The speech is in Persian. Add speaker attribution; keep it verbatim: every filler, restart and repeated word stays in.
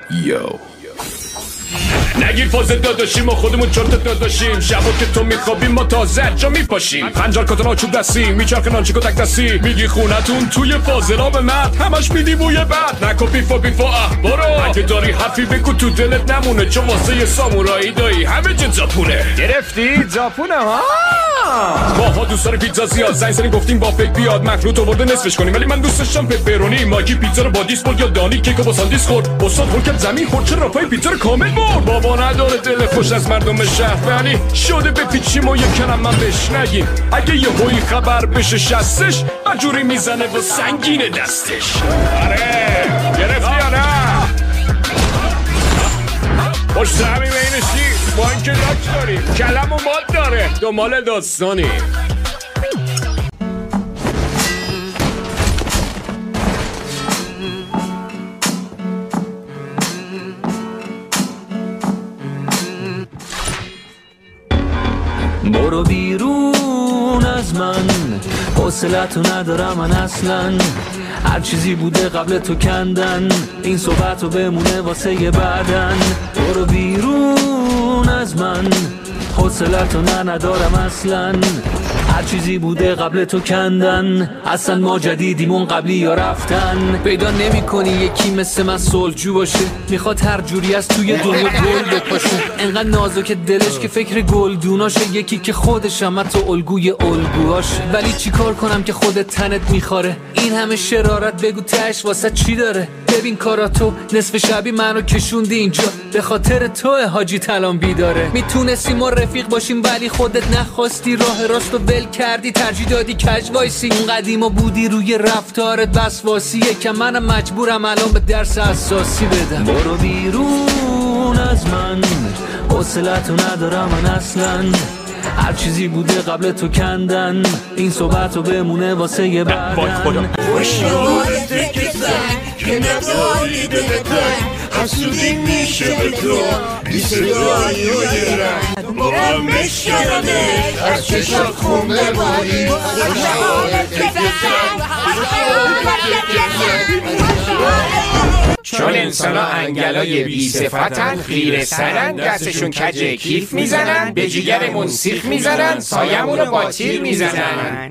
Speaker 1: یو نگیر فاز داداشیم ما خودمون چرت داداشیم شبا که تو میخوابیم ما تازه جا میپاشیم خنجر کاتون آچوب دستی میچرخه نانچیکو تک دستی میگی خونتون توی فاضلا به مرد همش میدی بوی بد نکو بیفا بیفا اه برو اگه داری حرفی بگو تو دلت نمونه چون واسه یه سامورایی دایی همه جا زاپونه
Speaker 2: گرفتی؟ زاپونه ها
Speaker 1: ماها دوست داره پیتزا زیاد زنگ زنی گفتیم با فکر بیاد مخلوط آورده نصفش کنیم ولی من دوست داشتم پپرونی ماگی پیتزا رو با دیسپول یا دانی کیکو با ساندیس خورد استاد هول کرد زمین خورد چه راپای پیتزا رو کامل برد بابا نداره دل خوش از مردم شهر ولی شده بپیچیم و یک کلم من بهش نگیم اگه یه هوی خبر بشه شستش مجوری میزنه و سنگین دستش آره گرفتی یا نه پشت همین بینشی با اینکه لاک داریم کلم و مال داره دنبال داستانی
Speaker 3: برو بیرون از من حوصلتو ندارم من اصلا هر چیزی بوده قبل تو کندن این صحبتو بمونه واسه یه بعدن برو بیرون از من حوصلتو نه ندارم اصلا هر چیزی بوده قبل تو کندن اصلا ما جدیدیم اون قبلی یا رفتن پیدا نمی کنی یکی مثل من صلحجو باشه میخواد هر جوری از توی دنیا گل بپاشه انقدر نازک دلش که فکر گلدوناشه یکی که خودش هم تو الگوی الگوهاشه ولی چی کار کنم که خودت تنت میخواره این همه شرارت بگو تش واسه چی داره ببین کاراتو نصف شبی منو کشوندی اینجا به خاطر تو حاجی تلان بیداره میتونستیم ما رفیق باشیم ولی خودت نخواستی راه راستو ول کردی ترجیح دادی کج وایسی اون قدیما بودی روی رفتارت بس واسیه که منم مجبورم الان به درس اساسی بدم برو بیرون از من حوصلتو ندارم من اصلا هر چیزی بوده قبل تو کندن این صحبتو بمونه واسه یه بعدن
Speaker 4: شماره تک زنگ که نداری دلتنگ حسودی میشه به تو بی صدایی و یه رنگ با هم مشکرانش از چشات خونده بایی شماره تک زنگ
Speaker 2: چون انسان ها انگلای بی صفتن خیره سرن دستشون کج کیف میزنن به جیگرمون سیخ میزنن سایمون رو با تیر میزنن